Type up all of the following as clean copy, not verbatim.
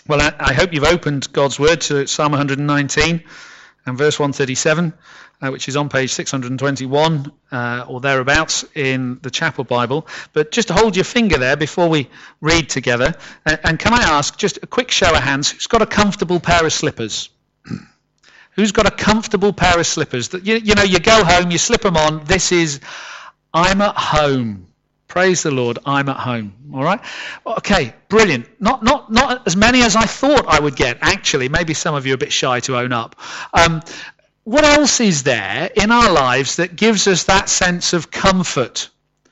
Well, I hope you've opened God's word to Psalm 119 and verse 137, which is on page 621 or thereabouts in the Chapel Bible. But just hold your finger there before we read together. And can I ask, just a quick show of hands, who's got a comfortable pair of slippers? Who's got a comfortable pair of slippers? That you know, you go home, you slip them on. This is, I'm at home. Praise the Lord, I'm at home. All right? Okay, brilliant. Not as many as I thought I would get, actually. Maybe some of you are a bit shy to own up. What else is there in our lives that gives us that sense of comfort?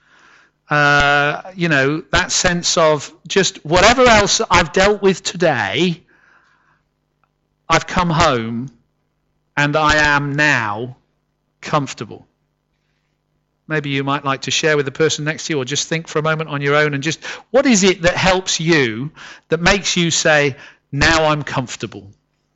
That sense of just whatever else I've dealt with today, I've come home and I am now comfortable. Maybe you might like to share with the person next to you, or just think for a moment on your own and just, what is it that helps you, that makes you say, now I'm comfortable?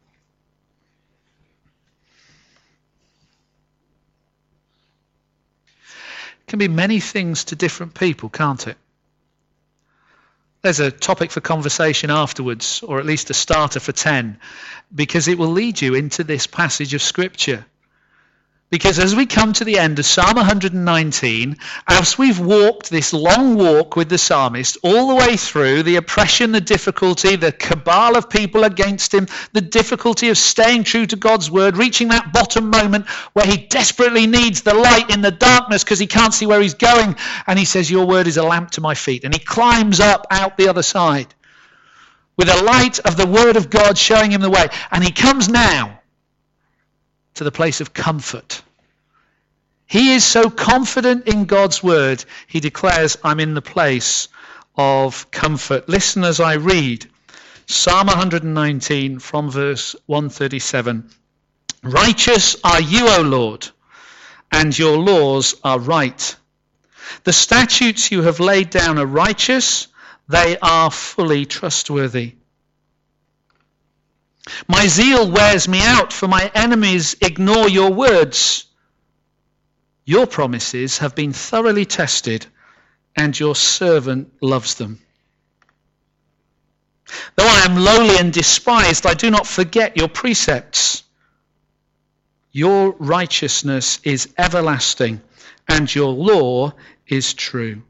It can be many things to different people, can't it? There's a topic for conversation afterwards, or at least a starter for 10, because it will lead you into this passage of Scripture. Because as we come to the end of Psalm 119, as we've walked this long walk with the psalmist all the way through the oppression, the difficulty, the cabal of people against him, the difficulty of staying true to God's word, reaching that bottom moment where he desperately needs the light in the darkness because he can't see where he's going. And he says, your word is a lamp to my feet. And he climbs up out the other side with the light of the word of God showing him the way. And he comes now to the place of comfort. He is so confident in God's word, he declares, I'm in the place of comfort. Listen as I read Psalm 119 from verse 137. Righteous are you, O Lord, and your laws are right. The statutes you have laid down are righteous, they are fully trustworthy. My zeal wears me out, for my enemies ignore your words. Your promises have been thoroughly tested, and your servant loves them. Though I am lowly and despised, I do not forget your precepts. Your righteousness is everlasting, and your law is true.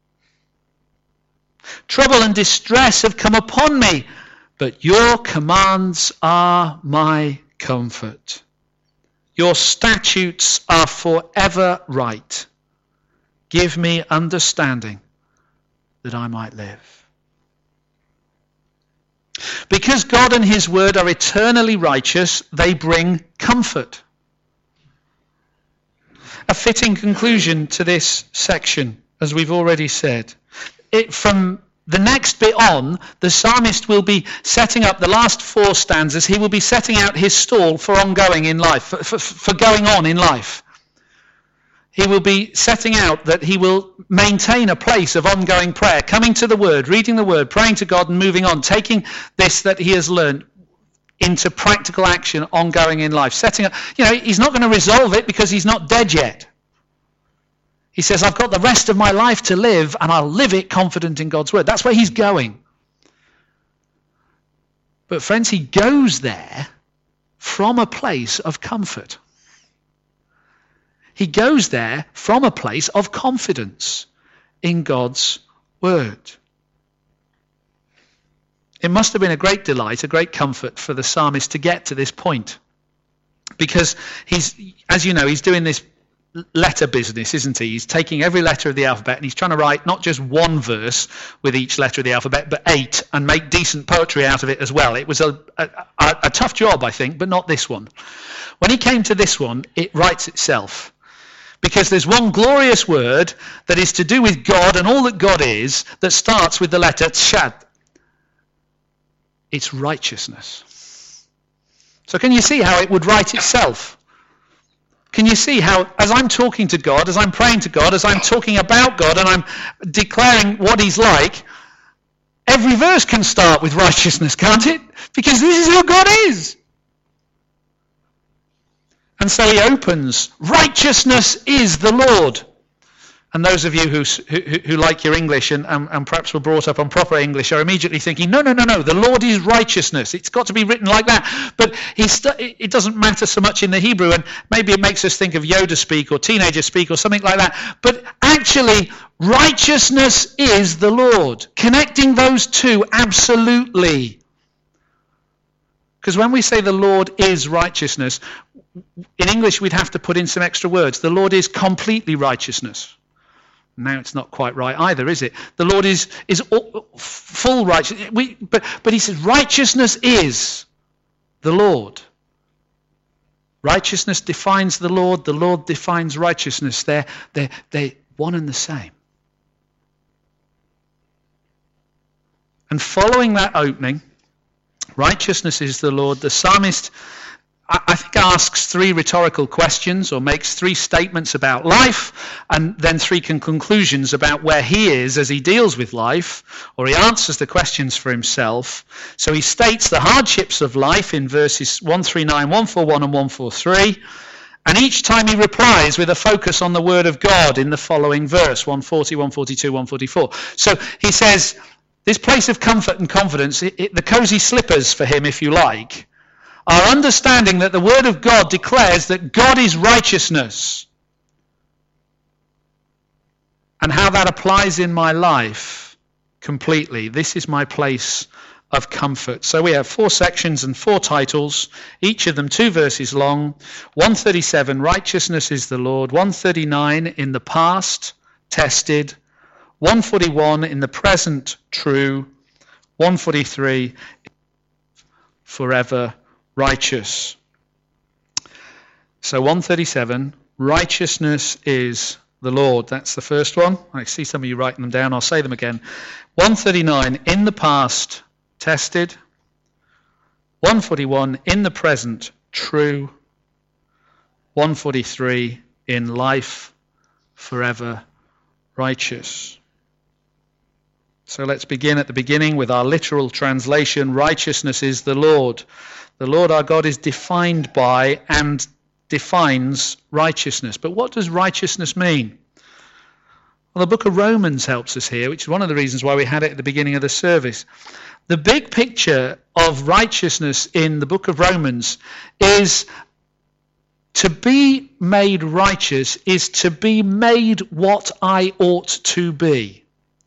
Trouble and distress have come upon me, but your commands are my comfort. Your statutes are forever right. Give me understanding that I might live. Because God and his word are eternally righteous, they bring comfort. A fitting conclusion to this section, as we've already said. From the next bit on, the psalmist will be setting up the last 4 stanzas. He will be setting out his stall for ongoing in life, for going on in life. He will be setting out that he will maintain a place of ongoing prayer, coming to the word, reading the word, praying to God and moving on, taking this that he has learned into practical action ongoing in life. Setting up, he's not going to resolve it because he's not dead yet. He says, I've got the rest of my life to live, and I'll live it confident in God's word. That's where he's going. But friends, he goes there from a place of comfort. He goes there from a place of confidence in God's word. It must have been a great delight, a great comfort for the psalmist to get to this point. Because he's doing this letter business, isn't he? He's taking every letter of the alphabet and he's trying to write not just one verse with each letter of the alphabet, but 8, and make decent poetry out of it as well. It was a tough job, I think, but not this one. When he came to this one, it writes itself. Because there's one glorious word that is to do with God and all that God is that starts with the letter Tshad. It's righteousness. So can you see how it would write itself? Can you see how, as I'm talking to God, as I'm praying to God, as I'm talking about God, and I'm declaring what he's like, every verse can start with righteousness, can't it? Because this is who God is. And so he opens, righteousness is the Lord. And those of you who like your English and perhaps were brought up on proper English are immediately thinking, no, the Lord is righteousness. It's got to be written like that. But it doesn't matter so much in the Hebrew, and maybe it makes us think of Yoda speak or teenager speak or something like that. But actually, righteousness is the Lord. Connecting those two, absolutely. Because when we say the Lord is righteousness, in English we'd have to put in some extra words. The Lord is completely righteousness. Now it's not quite right either, is it? The Lord is full righteousness. But he says righteousness is the Lord. Righteousness defines the Lord defines righteousness. They're one and the same. And following that opening, righteousness is the Lord, the psalmist, I think, asks 3 rhetorical questions or makes 3 statements about life and then 3 conclusions about where he is as he deals with life, or he answers the questions for himself. So he states the hardships of life in verses 139, 141 and 143, and each time he replies with a focus on the word of God in the following verse, 140, 142, 144. So he says, this place of comfort and confidence, the cozy slippers for him, if you like, are understanding that the word of God declares that God is righteousness, and how that applies in my life completely. This is my place of comfort. So we have 4 sections and 4 titles, each of them 2 verses long. 137, righteousness is the Lord. 139, in the past, tested. 141, in the present, true. 143, forever righteous. So 137, righteousness is the Lord. That's the first one. I see some of you writing them down. I'll say them again. 139, in the past, tested. 141, in the present, true. 143, in life, forever righteous. So let's begin at the beginning with our literal translation. Righteousness is the Lord. The Lord our God is defined by and defines righteousness. But what does righteousness mean? Well, the book of Romans helps us here, which is one of the reasons why we had it at the beginning of the service. The big picture of righteousness in the book of Romans is to be made righteous is to be made what I ought to be.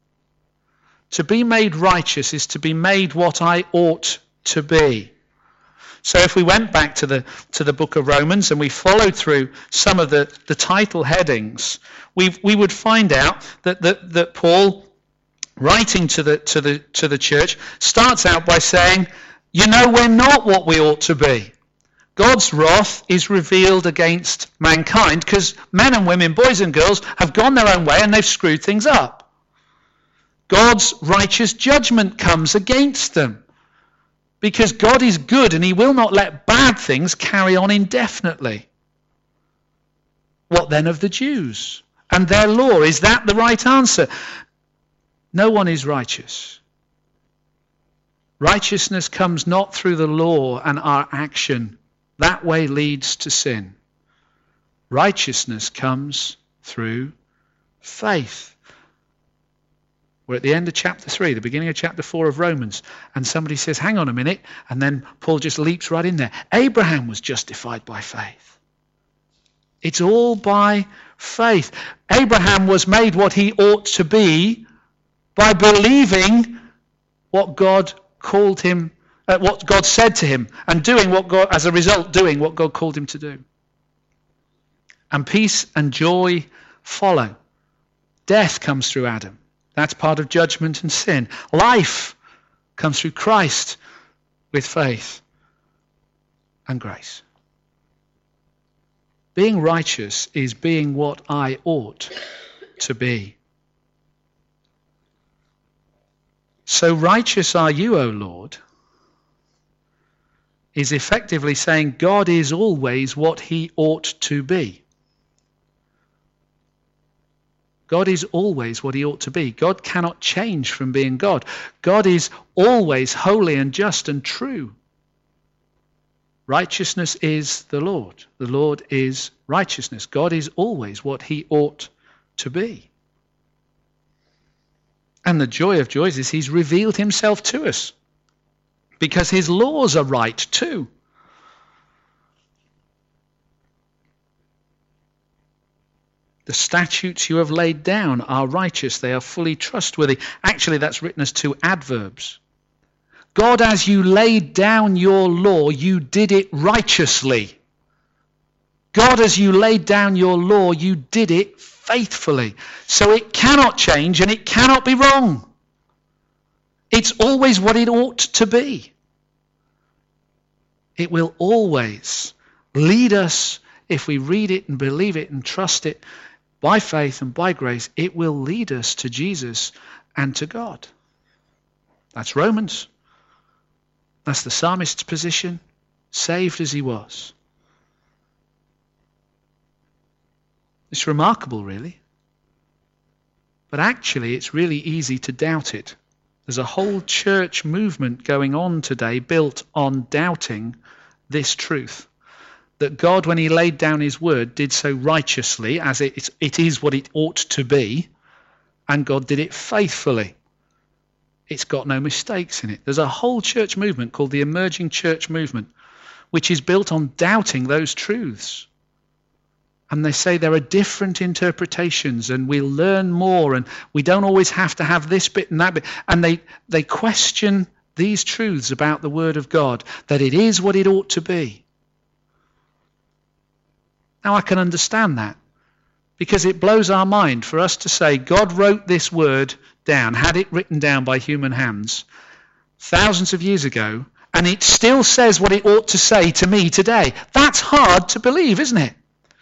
To be made righteous is to be made what I ought to be. So if we went back to the book of Romans and we followed through some of the title headings, we would find out that Paul, writing to the church, starts out by saying, we're not what we ought to be. God's wrath is revealed against mankind because men and women, boys and girls, have gone their own way and they've screwed things up. God's righteous judgment comes against them. Because God is good and he will not let bad things carry on indefinitely. What then of the Jews and their law? Is that the right answer? No one is righteous. Righteousness comes not through the law and our action. That way leads to sin. Righteousness comes through faith. We're at the end of chapter 3, the beginning of chapter 4 of Romans, and somebody says, hang on a minute, and then Paul just leaps right in there. Abraham was justified by faith. It's all by faith. Abraham was made what he ought to be by believing what God called him, what God said to him, and doing what God, as a result, doing what God called him to do. And peace and joy follow. Death comes through Adam. That's part of judgment and sin. Life comes through Christ with faith and grace. Being righteous is being what I ought to be. So righteous are you, O Lord, is effectively saying God is always what he ought to be. God is always what he ought to be. God cannot change from being God. God is always holy and just and true. Righteousness is the Lord. The Lord is righteousness. God is always what he ought to be. And the joy of joys is he's revealed himself to us, because his laws are right too. The statutes you have laid down are righteous. They are fully trustworthy. Actually, that's written as two adverbs. God, as you laid down your law, you did it righteously. God, as you laid down your law, you did it faithfully. So it cannot change and it cannot be wrong. It's always what it ought to be. It will always lead us, if we read it and believe it and trust it, by faith and by grace, it will lead us to Jesus and to God. That's Romans. That's the psalmist's position, saved as he was. It's remarkable, really. But actually, it's really easy to doubt it. There's a whole church movement going on today built on doubting this truth. That God, when he laid down his word, did so righteously, as it is what it ought to be, and God did it faithfully. It's got no mistakes in it. There's a whole church movement called the Emerging Church Movement, which is built on doubting those truths. And they say there are different interpretations, and we'll learn more, and we don't always have to have this bit and that bit. And they question these truths about the word of God, that it is what it ought to be. Now I can understand that, because it blows our mind for us to say God wrote this word down, had it written down by human hands thousands of years ago, and it still says what it ought to say to me today. That's hard to believe, isn't it?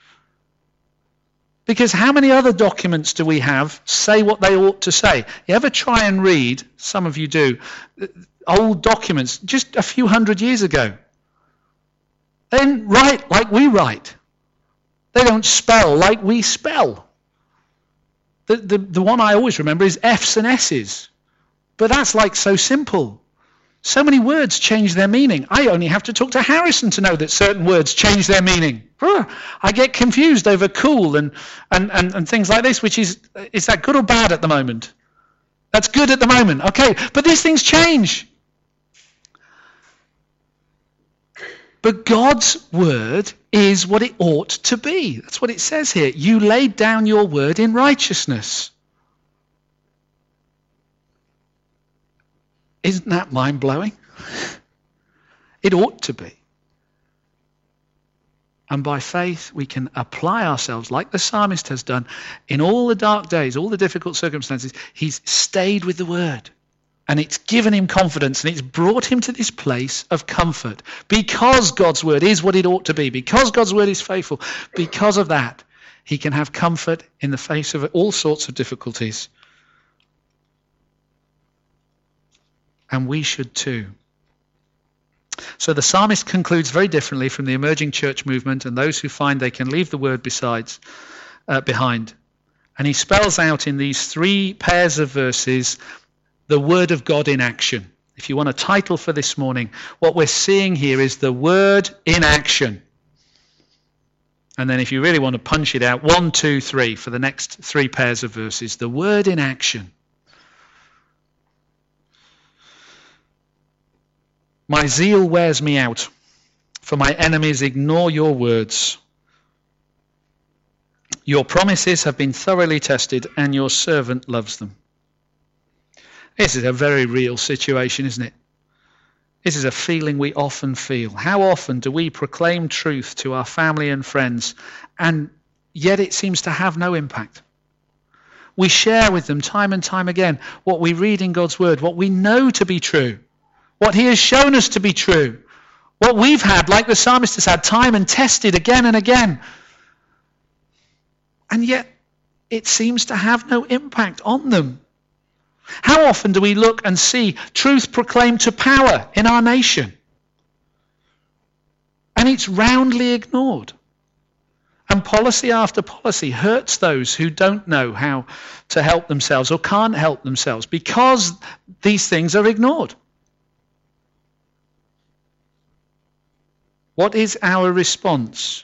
Because how many other documents do we have say what they ought to say? You ever try and read, some of you do, old documents just a few hundred years ago? They didn't write like we write. They don't spell like we spell. The one I always remember is F's and S's. But that's like so simple. So many words change their meaning. I only have to talk to Harrison to know that certain words change their meaning. I get confused over cool and things like this, which is that good or bad at the moment? That's good at the moment. Okay, but these things change. But God's word is what it ought to be. That's what it says here. You laid down your word in righteousness. Isn't that mind-blowing? It ought to be. And by faith we can apply ourselves, like the psalmist has done, in all the dark days, all the difficult circumstances. He's stayed with the word. And it's given him confidence, and it's brought him to this place of comfort. Because God's word is what it ought to be, because God's word is faithful, because of that, he can have comfort in the face of all sorts of difficulties. And we should too. So the psalmist concludes very differently from the emerging church movement and those who find they can leave the word behind. And he spells out in these 3 pairs of verses the word of God in action. If you want a title for this morning, what we're seeing here is the word in action. And then if you really want to punch it out, 1, 2, 3 for the next 3 pairs of verses, the word in action. My zeal wears me out, for my enemies ignore your words. Your promises have been thoroughly tested, and your servant loves them. This is a very real situation, isn't it? This is a feeling we often feel. How often do we proclaim truth to our family and friends, and yet it seems to have no impact? We share with them time and time again what we read in God's word, what we know to be true, what he has shown us to be true, what we've had, like the psalmist has had, time and tested again and again. And yet it seems to have no impact on them. How often do we look and see truth proclaimed to power in our nation? And it's roundly ignored. And policy after policy hurts those who don't know how to help themselves or can't help themselves because these things are ignored. What is our response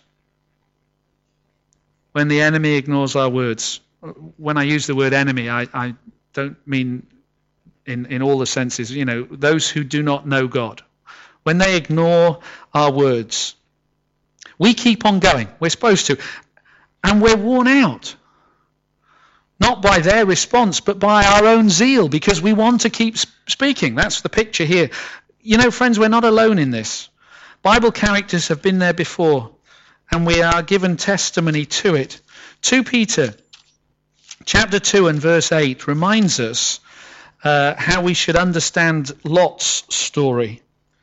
when the enemy ignores our words? When I use the word enemy, I don't mean in all the senses, those who do not know God. When they ignore our words, we keep on going. We're supposed to. And we're worn out. Not by their response, but by our own zeal, because we want to keep speaking. That's the picture here. Friends, we're not alone in this. Bible characters have been there before, and we are given testimony to it. 2 Peter chapter 2 and verse 8 reminds us how we should understand Lot's story.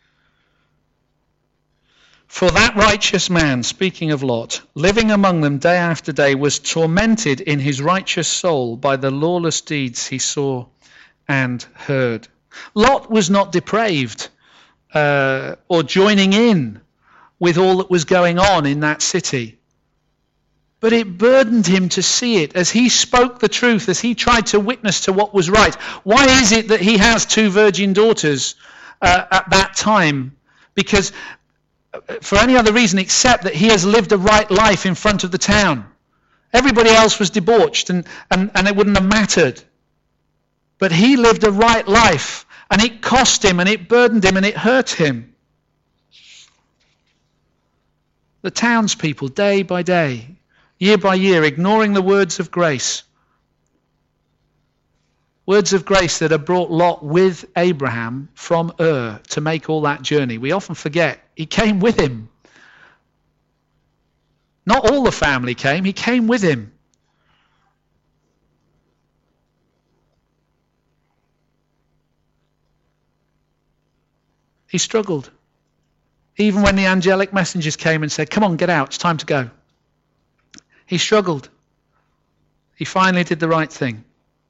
For that righteous man, speaking of Lot, living among them day after day, was tormented in his righteous soul by the lawless deeds he saw and heard. Lot was not depraved or joining in with all that was going on in that city. But it burdened him to see it as he spoke the truth, as he tried to witness to what was right. Why is it that he has 2 virgin daughters at that time? Because for any other reason except that he has lived a right life in front of the town. Everybody else was debauched and it wouldn't have mattered. But he lived a right life, and it cost him and it burdened him and it hurt him. The townspeople, day by day, year by year, ignoring the words of grace. Words of grace that have brought Lot with Abraham from Ur to make all that journey. We often forget he came with him. Not all the family came, he came with him. He struggled. Even when the angelic messengers came and said, "Come on, get out, it's time to go." He struggled. He finally did the right thing.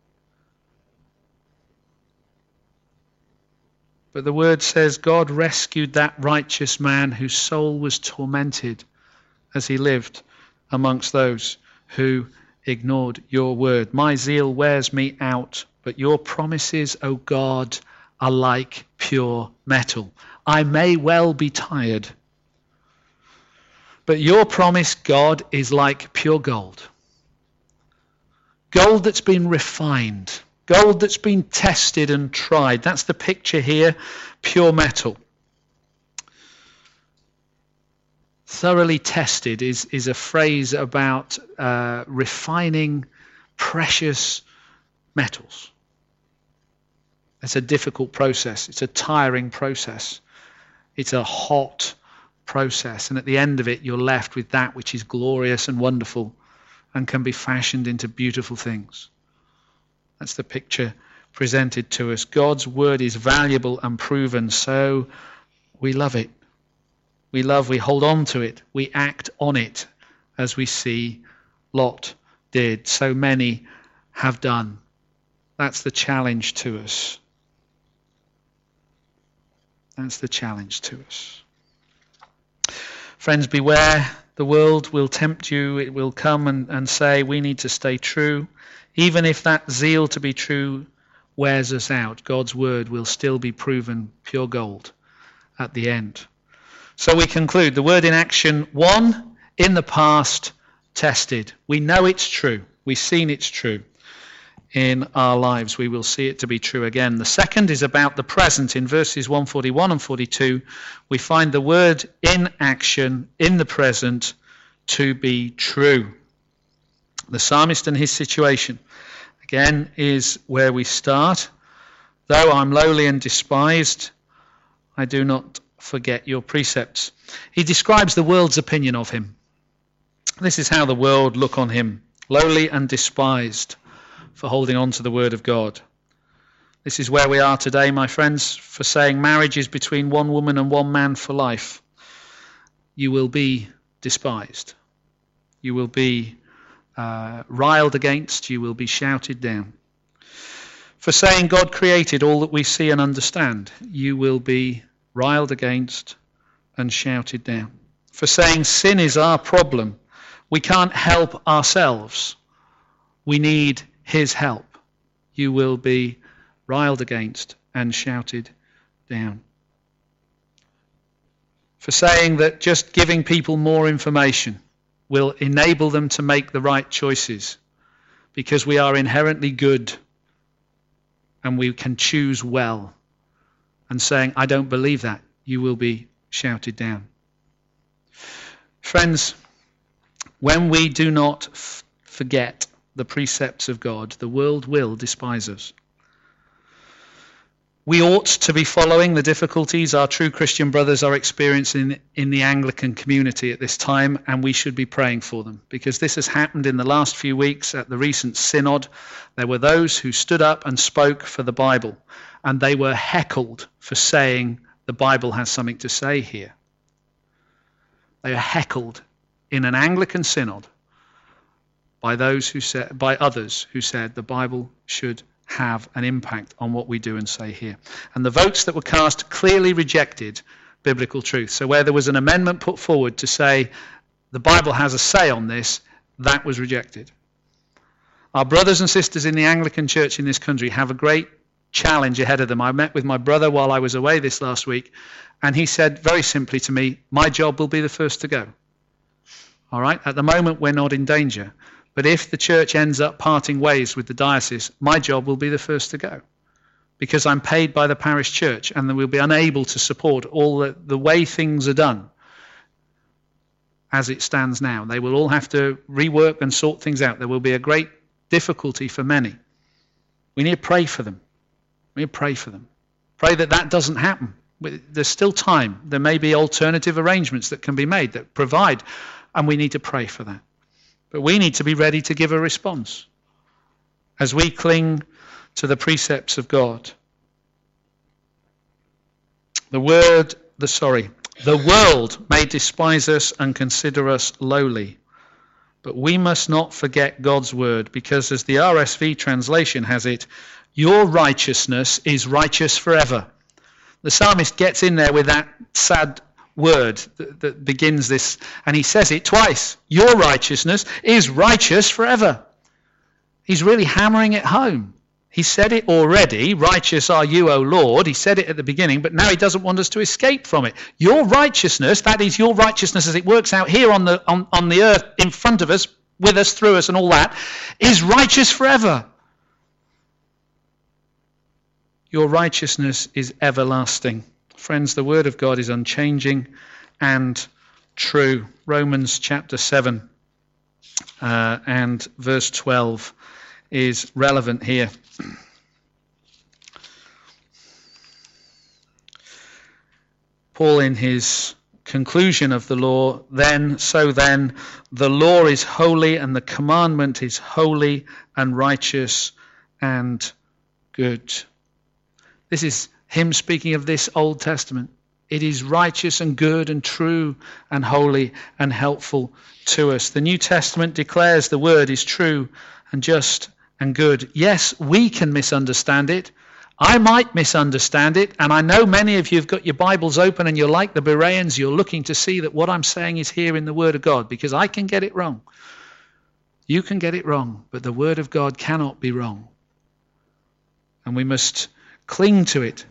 But the word says God rescued that righteous man whose soul was tormented as he lived amongst those who ignored your word. My zeal wears me out, but your promises, O God, are like pure metal. I may well be tired, but your promise, God, is like pure gold. Gold that's been refined. Gold that's been tested and tried. That's the picture here, pure metal. Thoroughly tested is a phrase about refining precious metals. It's a difficult process. It's a tiring process. It's a hot process. And at the end of it, you're left with that which is glorious and wonderful and can be fashioned into beautiful things. That's the picture presented to us. God's word is valuable and proven, so we love it. We hold on to it. We act on it as we see Lot did. So many have done. That's the challenge to us. That's the challenge to us. Friends, beware. The world will tempt you. It will come and say we need to stay true. Even if that zeal to be true wears us out, God's word will still be proven pure gold at the end. So we conclude the word in action. 1, in the past, tested. We know it's true. We've seen it's true in our lives. We will see it to be true again. The second is about the present. In verses 141 and 42, we find the word in action, in the present, to be true. The psalmist and his situation, again, is where we start. Though I'm lowly and despised, I do not forget your precepts. He describes the world's opinion of him. This is how the world look on him, lowly and despised for holding on to the word of God. This is where we are today, my friends, for saying marriage is between one woman and one man for life. You will be despised. You will be riled against. You will be shouted down. For saying God created all that we see and understand, you will be riled against and shouted down. For saying sin is our problem, we can't help ourselves. We need his help. You will be riled against and shouted down. For saying that just giving people more information will enable them to make the right choices because we are inherently good and we can choose well. And saying, I don't believe that, you will be shouted down. Friends, when we do not forget the precepts of God, the world will despise us. We ought to be following the difficulties our true Christian brothers are experiencing in the Anglican community at this time, and we should be praying for them, because this has happened in the last few weeks at the recent synod. There were those who stood up and spoke for the Bible, and they were heckled for saying the Bible has something to say here. They are heckled in an Anglican synod by others who said the Bible should have an impact on what we do and say here. And the votes that were cast clearly rejected biblical truth. So where there was an amendment put forward to say the Bible has a say on this, that was rejected. Our brothers and sisters in the Anglican Church in this country have a great challenge ahead of them. I met with my brother while I was away this last week, and he said very simply to me, my job will be the first to go. All right? At the moment, we're not in danger. But if the church ends up parting ways with the diocese, my job will be the first to go, because I'm paid by the parish church, and then we'll be unable to support all the way things are done as it stands now. They will all have to rework and sort things out. There will be a great difficulty for many. We need to pray for them. We need to pray for them. Pray that doesn't happen. There's still time. There may be alternative arrangements that can be made that provide, and we need to pray for that. But we need to be ready to give a response as we cling to the precepts of God. The world may despise us and consider us lowly, but we must not forget God's word, because as the RSV translation has it, your righteousness is righteous forever. The psalmist gets in there with that sad word that begins this, and he says it twice. Your righteousness is righteous forever. He's really hammering it home. He said it already, righteous are you, O Lord. He said it at the beginning, but now he doesn't want us to escape from it. Your righteousness, that is your righteousness as it works out here on the earth in front of us, with us, through us and all that, is righteous forever. Your righteousness is everlasting. Friends, the word of God is unchanging and true. Romans chapter 7 and verse 12 is relevant here. Paul, in his conclusion of the law, so then, the law is holy and the commandment is holy and righteous and good. This is him speaking of this Old Testament. It is righteous and good and true and holy and helpful to us. The New Testament declares the word is true and just and good. Yes, we can misunderstand it. I might misunderstand it, and I know many of you have got your Bibles open and you're like the Bereans, you're looking to see that what I'm saying is here in the Word of God, because I can get it wrong. You can get it wrong, but the Word of God cannot be wrong. And we must cling to it.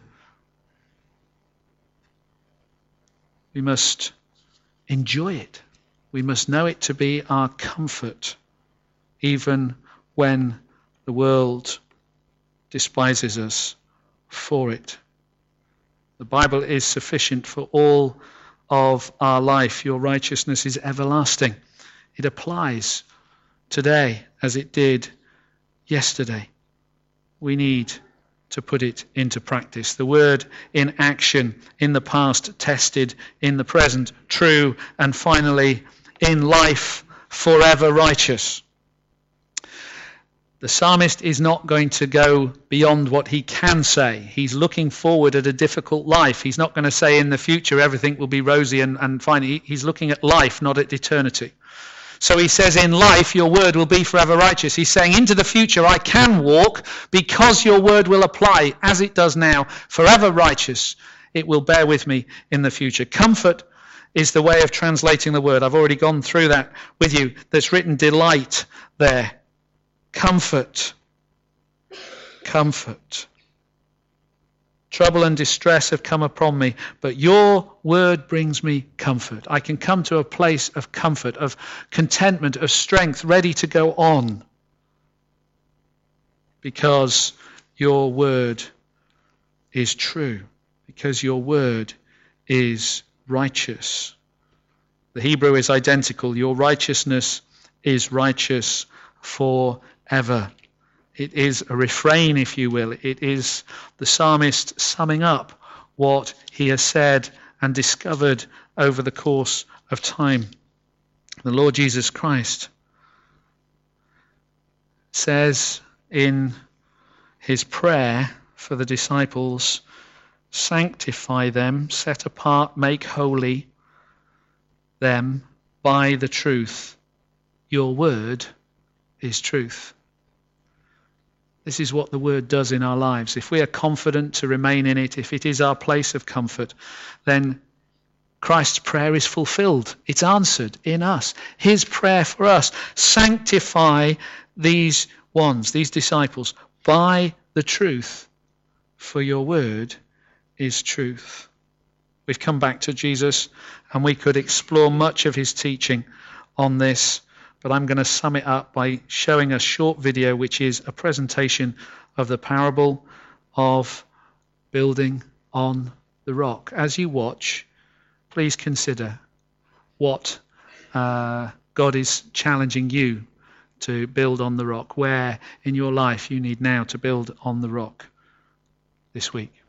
We must enjoy it. We must know it to be our comfort, even when the world despises us for it. The Bible is sufficient for all of our life. Your righteousness is everlasting. It applies today as it did yesterday. We need to put it into practice. The word in action, in the past tested, in the present true, and finally in life forever righteous. The psalmist is not going to go beyond what he can say. He's looking forward at a difficult life. He's not going to say in the future everything will be rosy and fine. He's looking at life, not at eternity. So he says, in life, your word will be forever righteous. He's saying, into the future, I can walk because your word will apply as it does now, forever righteous. It will bear with me in the future. Comfort is the way of translating the word. I've already gone through that with you. There's written delight there. Comfort. Comfort. Trouble and distress have come upon me, but your word brings me comfort. I can come to a place of comfort, of contentment, of strength, ready to go on, because your word is true, because your word is righteous. The Hebrew is identical. Your righteousness is righteous forever. It is a refrain, if you will. It is the psalmist summing up what he has said and discovered over the course of time. The Lord Jesus Christ says in his prayer for the disciples, sanctify them, set apart, make holy them by the truth. Your word is truth. This is what the word does in our lives. If we are confident to remain in it, if it is our place of comfort, then Christ's prayer is fulfilled. It's answered in us. His prayer for us, sanctify these ones, these disciples, by the truth, for your word is truth. We've come back to Jesus, and we could explore much of his teaching on this, but I'm going to sum it up by showing a short video which is a presentation of the parable of building on the rock. As you watch, please consider what God is challenging you to build on the rock, where in your life you need now to build on the rock this week.